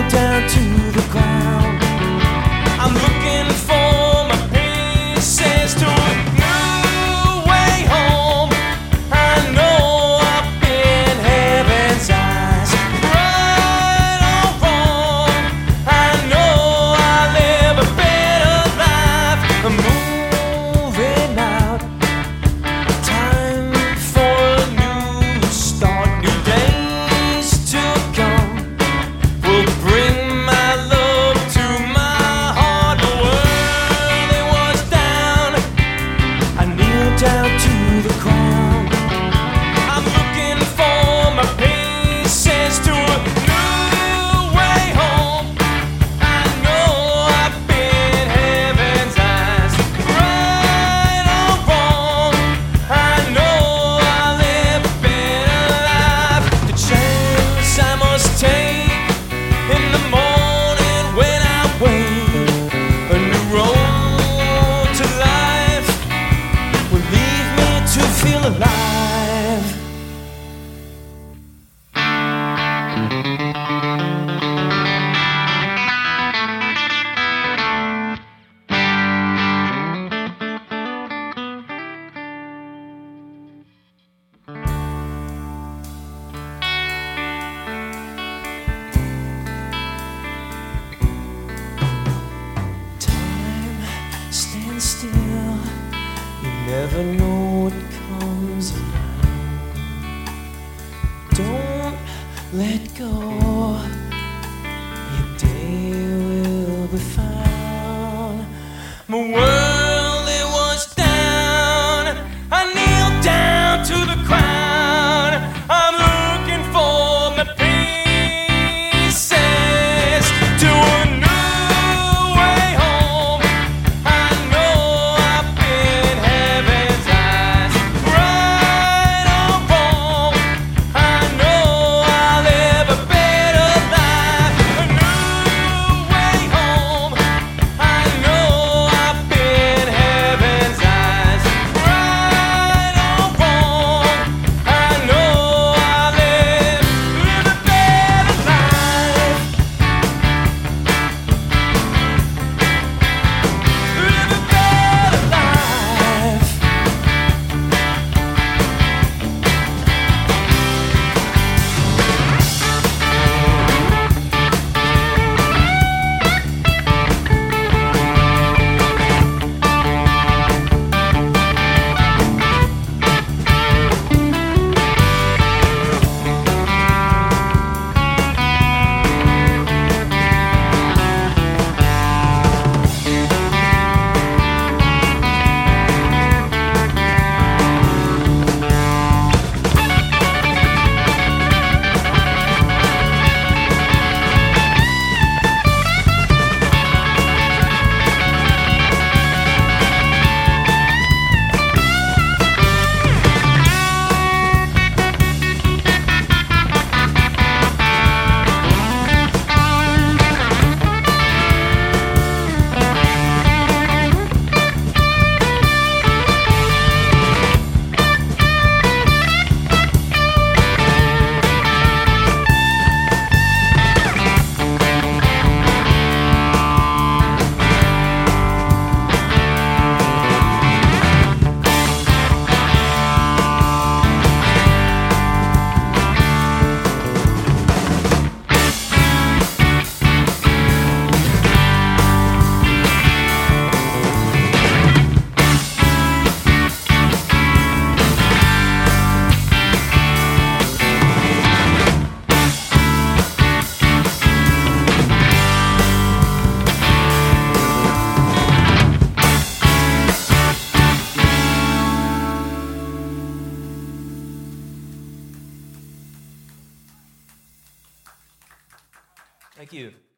down to the ground. I'm looking for my pieces to a new way home. I know I've been heaven's eyes, right or wrong. I know I'll live a better life. I'm moving out. Time for a new start, new days to come. Will bring my love to my heart. The world it was down, I kneel down to the ground. I'm looking for my pieces to a new way home. I know I've been heaven's eyes, right or wrong. I know I'll live a better life. The chance I must take in the morning when I wake, a new road to life will leave me to feel alive. Time stands still, you never know what comes around. Don't let go, your day will be found. My world it was down, I kneel down to the ground. I'm looking for my pieces to a new way home. I know I've been heaven's eyes, right or wrong. I know I'll live a better life, a new way home. I know I've been heaven's eyes, right or wrong. I know I'll live a better life, live a better life. Thank you.